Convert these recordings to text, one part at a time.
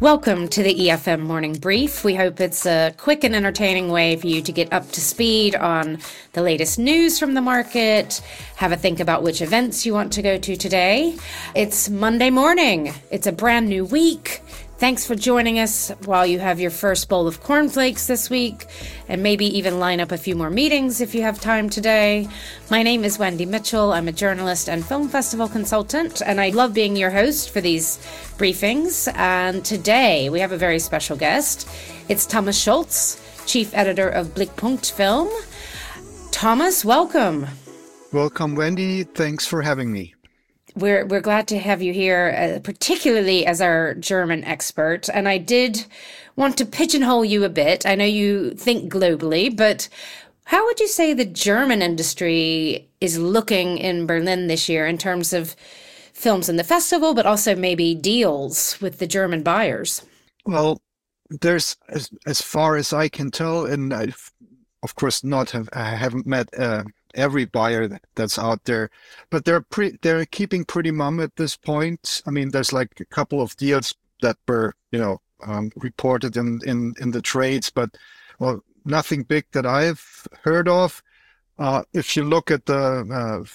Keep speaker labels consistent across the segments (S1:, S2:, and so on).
S1: Welcome to the EFM Morning Brief. We hope it's a quick and entertaining way for you to get up to speed on the latest news from the market, have a think about which events you want to go to today. It's Monday morning. It's a brand new week. Thanks for joining us while you have your first bowl of cornflakes this week, and maybe even line up a few more meetings if you have time today. My name is Wendy Mitchell. I'm a journalist and film festival consultant, and I love being your host for these briefings. And today we have a very special guest. It's Thomas Schulz, chief editor of Blickpunkt Film. Thomas, welcome.
S2: Welcome, Wendy. Thanks for having me.
S1: We're glad to have you here, particularly as our German expert. And I did want to pigeonhole you a bit. I know you think globally, but how would you say the German industry is looking in Berlin this year in terms of films in the festival, but also maybe deals with the German buyers?
S2: Well, there's, as far as I can tell, and I've, of course, I haven't met every buyer that's out there, but they're keeping pretty mum at this point. I mean, there's like a couple of deals that were, reported in the trades, but well, nothing big that I've heard of. If you look at the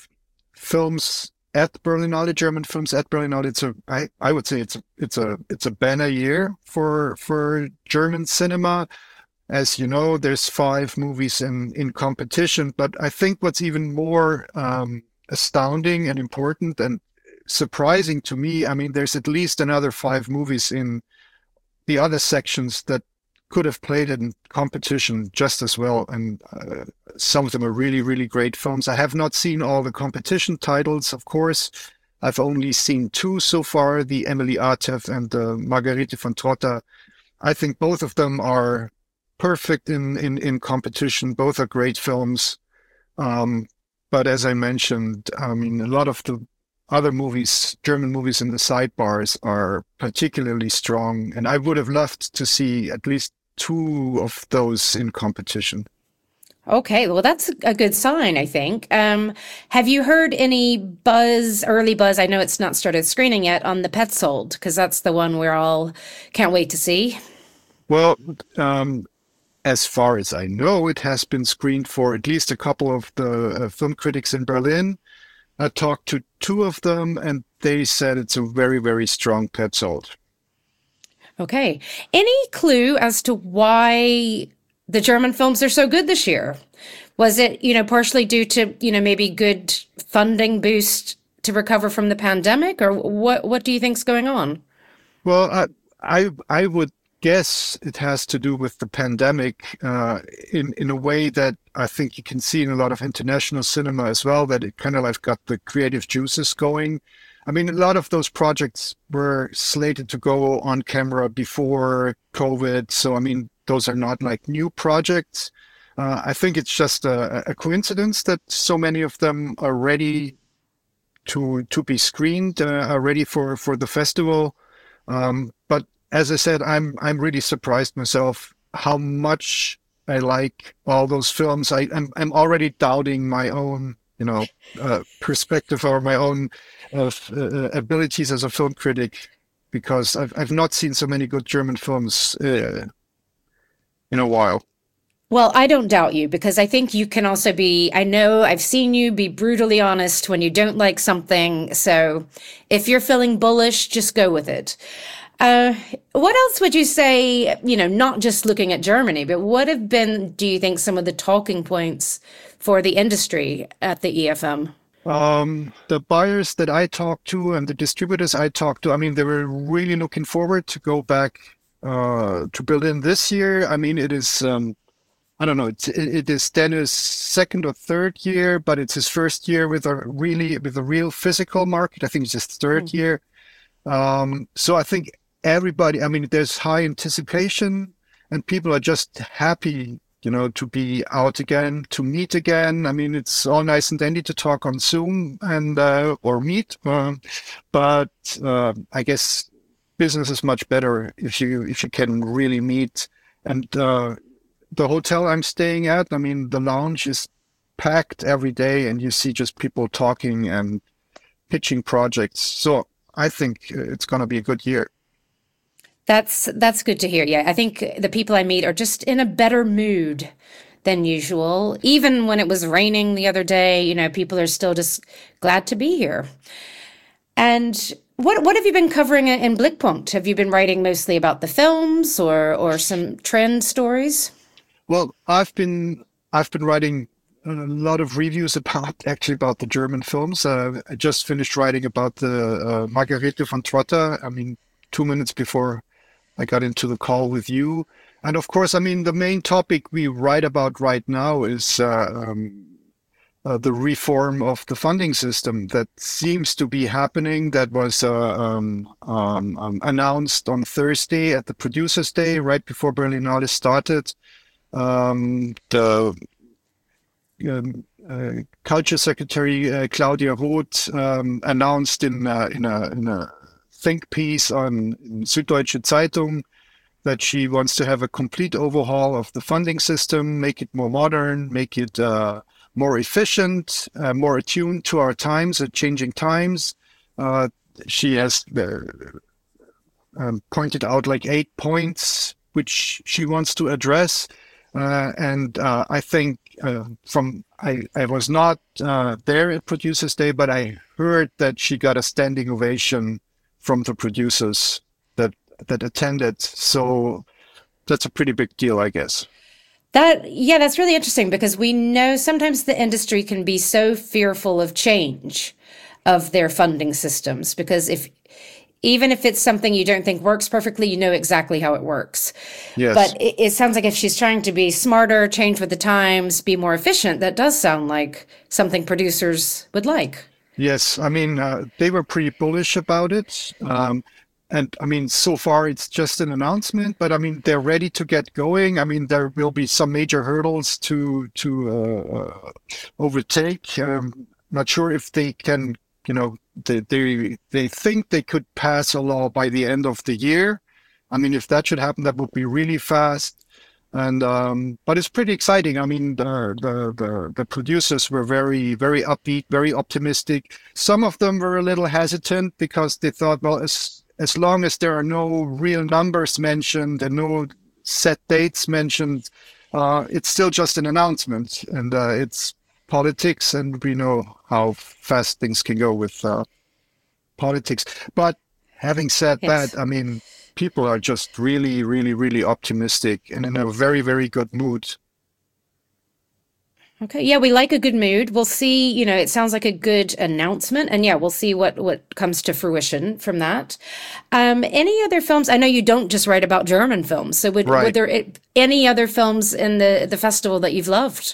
S2: films at Berlinale, German films at Berlinale, I would say it's a banner year for German cinema. As you know, there's 5 movies in competition, but I think what's even more astounding and important and surprising to me, I mean, there's at least another 5 movies in the other sections that could have played in competition just as well. And some of them are really, really great films. I have not seen all the competition titles, of course. I've only seen 2 so far, the Emily Artef and the Margarete von Trotta. I think both of them are perfect in competition. Both are great films. But as I mentioned, I mean, a lot of the other movies, German movies in the sidebars are particularly strong. And I would have loved to see at least 2 of those in competition.
S1: Okay, well, that's a good sign, I think. Have you heard any early buzz? I know it's not started screening yet on the Petzold, because that's the one we're all can't wait to see.
S2: Well, as far as I know, it has been screened for at least a couple of the film critics in Berlin. I talked to 2 of them, and they said it's a very, very strong Petzold.
S1: Okay. Any clue as to why the German films are so good this year? Was it, partially due to, maybe good funding boost to recover from the pandemic, or what do you think's going on?
S2: Well, I would guess it has to do with the pandemic in a way that I think you can see in a lot of international cinema as well, that it kind of like got the creative juices going. I mean, a lot of those projects were slated to go on camera before COVID. So, I mean, those are not like new projects. I think it's just a coincidence that so many of them are ready to be screened, are ready for the festival. But as I said, I'm really surprised myself how much I like all those films. I'm already doubting my own, perspective or my own abilities as a film critic, because I've not seen so many good German films in a while.
S1: Well, I don't doubt you, because I think you can also I know I've seen you be brutally honest when you don't like something. So if you're feeling bullish, just go with it. What else would you say, not just looking at Germany, but what have been, do you think, some of the talking points for the industry at the EFM?
S2: The buyers that I talked to and the distributors I talked to, I mean, they were really looking forward to go back to Berlin this year. I mean, it is, I don't know, it is Dennis' 2nd or 3rd year, but it's his 1st year with a real physical market. I think it's his 3rd year. So I think everybody, I mean, there's high anticipation and people are just happy, to be out again, to meet again. I mean, it's all nice and dandy to talk on Zoom and, or meet. But I guess business is much better if you can really meet. And, the hotel I'm staying at, I mean, the lounge is packed every day and you see just people talking and pitching projects. So I think it's going to be a good year.
S1: That's good to hear. Yeah, I think the people I meet are just in a better mood than usual. Even when it was raining the other day, people are still just glad to be here. And what have you been covering in Blickpunkt? Have you been writing mostly about the films or some trend stories?
S2: Well, I've been writing a lot of reviews about the German films. I just finished writing about the Margarete von Trotta. I mean, 2 minutes before I got into the call with you. And of course, I mean, the main topic we write about right now is the reform of the funding system that seems to be happening. That was announced on Thursday at the Producers' Day, right before Berlinale started. The Culture Secretary Claudia Roth announced in a think piece on Süddeutsche Zeitung that she wants to have a complete overhaul of the funding system, make it more modern, make it more efficient, more attuned to our times, changing times. She has pointed out like 8 points which she wants to address. And I think I was not there at Producers' Day, but I heard that she got a standing ovation from the producers that attended. So that's a pretty big deal, I guess.
S1: That's really interesting because we know sometimes the industry can be so fearful of change of their funding systems because even if it's something you don't think works perfectly, you know exactly how it works.
S2: Yes.
S1: But it sounds like if she's trying to be smarter, change with the times, be more efficient, that does sound like something producers would like.
S2: Yes, I mean, they were pretty bullish about it. And I mean, so far it's just an announcement, but I mean, they're ready to get going. I mean, there will be some major hurdles to overtake. Not sure if they can, they think they could pass a law by the end of the year. I mean, if that should happen, that would be really fast. And but it's pretty exciting. I mean, the producers were very, very upbeat, very optimistic. Some of them were a little hesitant because they thought, well, as long as there are no real numbers mentioned and no set dates mentioned, it's still just an announcement, and it's politics, and we know how fast things can go with politics. But having said that, I mean, people are just really, really, really optimistic and in a very, very good mood.
S1: Okay. Yeah, we like a good mood. We'll see, it sounds like a good announcement. And yeah, we'll see what comes to fruition from that. Any other films? I know you don't just write about German films. So would there any other films in the festival that you've loved?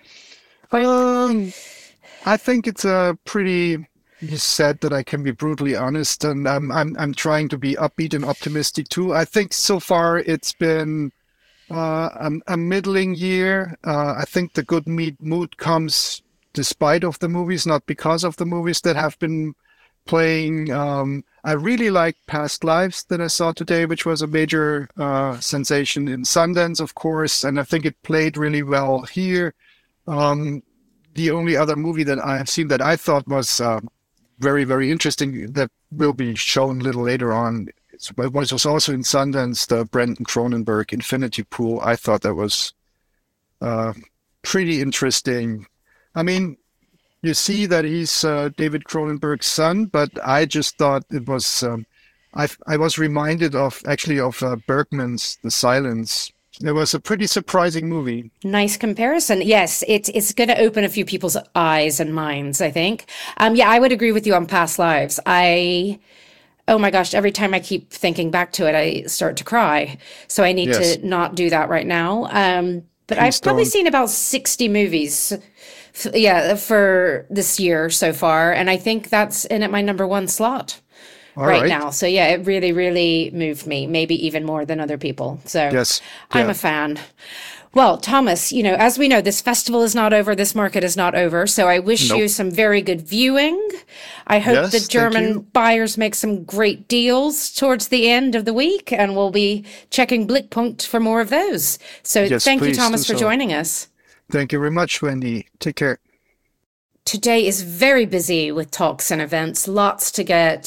S2: I think it's a pretty sad that I can be brutally honest, and I'm trying to be upbeat and optimistic too. I think so far it's been a middling year. I think the good mood comes despite of the movies, not because of the movies that have been playing. I really liked Past Lives that I saw today, which was a major sensation in Sundance, of course, and I think it played really well here. The only other movie that I have seen that I thought was very, very interesting that will be shown a little later on, it was also in Sundance, the Brandon Cronenberg Infinity Pool. I thought that was pretty interesting. I mean, you see that he's David Cronenberg's son, but I just thought it was, I was reminded of Bergman's The Silence. It was a pretty surprising movie.
S1: Nice comparison. Yes, it's going to open a few people's eyes and minds, I think. Yeah, I would agree with you on Past Lives. Oh my gosh, every time I keep thinking back to it, I start to cry. So I need to not do that right now. But I've probably seen about 60 movies, for this year so far. And I think that's in at my number one slot. Right now. So yeah, it really, really moved me, maybe even more than other people. So I'm a fan. Well, Thomas, as we know, this festival is not over. This market is not over. So I wish you some very good viewing. I hope the German buyers make some great deals towards the end of the week, and we'll be checking Blickpunkt for more of those. So thank you, Thomas, for joining us.
S2: Thank you very much, Wendy. Take care.
S1: Today is very busy with talks and events, lots to get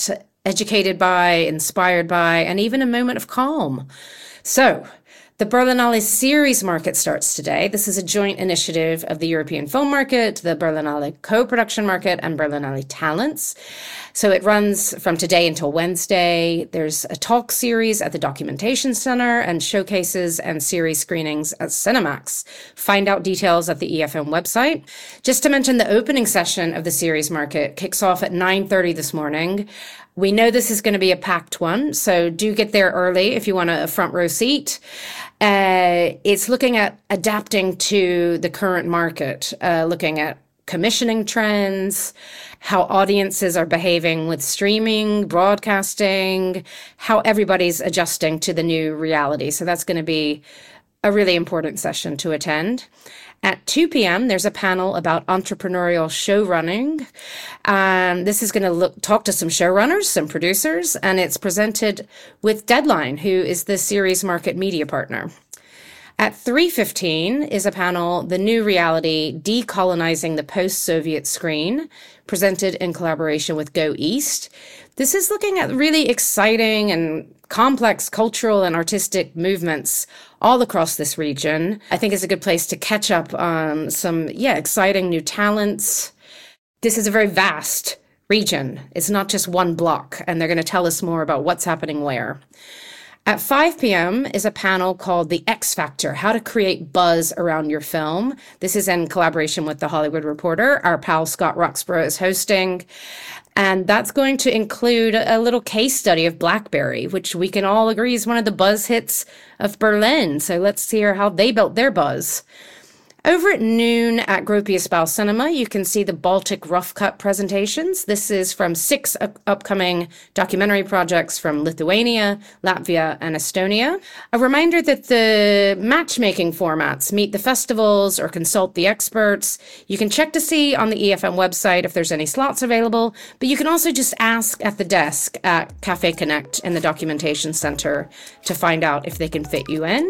S1: educated by, inspired by, and even a moment of calm. So, the Berlinale Series Market starts today. This is a joint initiative of the European Film Market, the Berlinale Co-Production Market, and Berlinale Talents. So it runs from today until Wednesday. There's a talk series at the Documentation Center and showcases and series screenings at Cinemax. Find out details at the EFM website. Just to mention, the opening session of the Series Market kicks off at 9:30 this morning. We know this is going to be a packed one, so do get there early if you want a front row seat. It's looking at adapting to the current market, looking at commissioning trends, how audiences are behaving with streaming, broadcasting, how everybody's adjusting to the new reality. So that's going to be a really important session to attend. At 2 p.m., there's a panel about entrepreneurial show running. This is going to talk to some showrunners, some producers, and it's presented with Deadline, who is the Series Market media partner. At 3:15 is a panel, The New Reality, Decolonizing the Post-Soviet Screen, presented in collaboration with Go East. This is looking at really exciting and complex cultural and artistic movements all across this region. I think it's a good place to catch up on some, exciting new talents. This is a very vast region. It's not just one block, and they're going to tell us more about what's happening where. At 5 p.m. is a panel called The X Factor, How to Create Buzz Around Your Film. This is in collaboration with The Hollywood Reporter. Our pal Scott Roxborough is hosting. And that's going to include a little case study of BlackBerry, which we can all agree is one of the buzz hits of Berlin. So let's hear how they built their buzz. Over at noon at Gropius Bau Cinema, you can see the Baltic Rough Cut presentations. This is from 6 upcoming documentary projects from Lithuania, Latvia, and Estonia. A reminder that the matchmaking formats, meet the festivals or consult the experts. You can check to see on the EFM website if there's any slots available, but you can also just ask at the desk at Cafe Connect in the Documentation Center to find out if they can fit you in.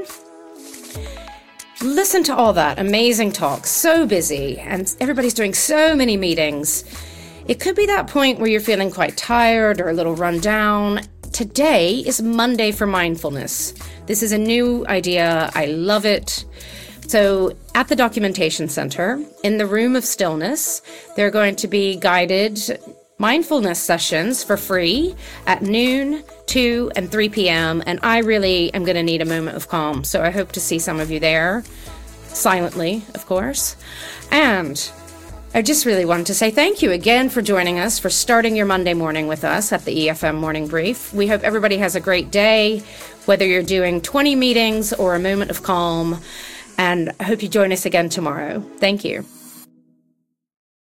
S1: Listen to all that amazing talk, so busy, and everybody's doing so many meetings. It could be that point where you're feeling quite tired or a little run down. Today is Monday for Mindfulness. This is a new idea. I love it. So at the Documentation Center, in the Room of Stillness, there are going to be guided mindfulness sessions for free at noon, 2 and 3 p.m. And I really am going to need a moment of calm. So I hope to see some of you there, silently, of course. And I just really wanted to say thank you again for joining us, for starting your Monday morning with us at the EFM Morning Brief. We hope everybody has a great day, whether you're doing 20 meetings or a moment of calm. And I hope you join us again tomorrow. Thank you.